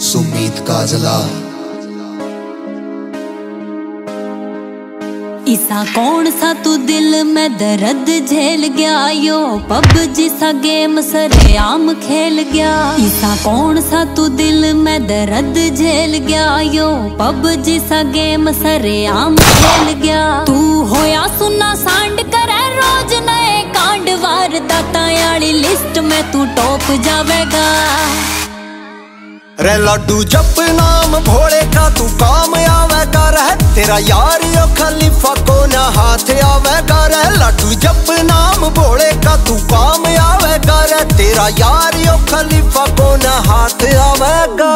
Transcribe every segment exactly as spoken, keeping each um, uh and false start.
सुमीत काजला। इसा कौन सा तू दिल में दर्द झेल गया, यो पबजी सा गेम सरेआम खेल गया। इसा कौन सा तू दिल में दर्द झेल गया, यो पबजी सा गेम सरेआम खेल गया। तू होया सुना सांड करे रोज नए कांड, वारदाता वाली लिस्ट में तू टॉप जावेगा। रे लड्डू जप नाम भोले का तू काम आवेगा रे, तेरा यार यो खलीफा को ना हाथ आवेगा रे। लड्डू जप नाम भोले का तू काम आवेगा रे, तेरा यार यो खलीफा को ना हाथ आवेगा।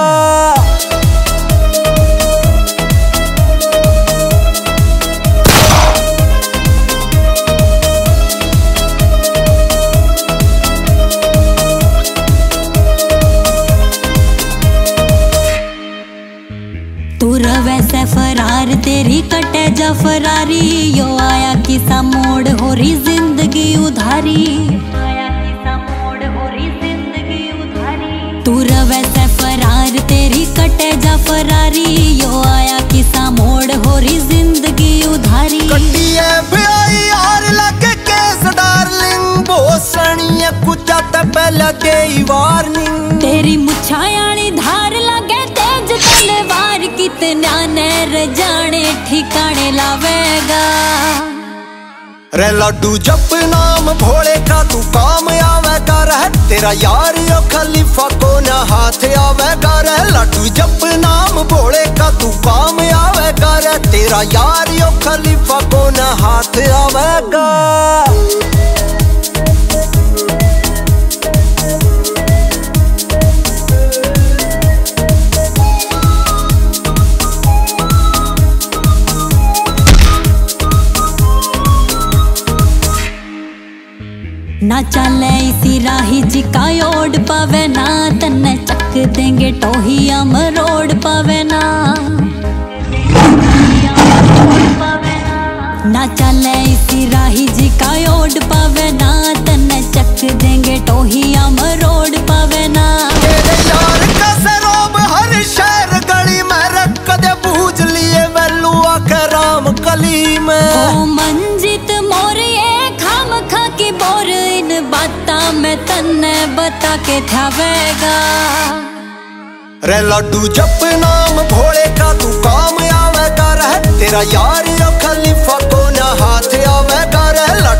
तू वैसे फरार तेरी कटे जा फरारी, यो आया किसा मोड़ हो रही जिंदगी उधारी। आया किसा मोड़ हो रही जिंदगी उधारी। तू वैसे फरार तेरी कटे जा फरारी, यो आया किसा मोड़ हो रही जिंदगी उधारी। कटिए भाई यार लगे केस डार्लिंग, भोसड़िया कुचा ते पहले दे वार्निंग। तेरी मुछायानी धार लगे तेज तलवार, कितना नैर जाने ठिकाने लावेगा। रे लड्डू जप नाम भोले का तू काम आवेगा रे, तेरा यार यो खलीफा को ना हाथ आवेगा रे। लड्डू जप नाम भोले का तू काम आवेगा रे, तेरा यार यो खलीफा को ना हाथ आवेगा। ना चले इसी राही जिका ओढ़ पावे ना, तन्ने चक देंगे टोहिया मरोड़ पावे ना। ना चले इसी राही जिका ओढ़ पावे ना, तन्ने चक देंगे टोहिया मरोड़ पावे ना। तेरे यार का सरोब हर शहर गली में रख दे बूझ लिए वेलुआ के राम कली में। ओ मंजित मोरिए खाम खा की बोर, इन बाता में तन्ने बता के थावेगा। रे लड्डू जप नाम भोले का तू काम आवेगा रे, तेरा यार यो खलीफा को ना हाथ आवेगा रे।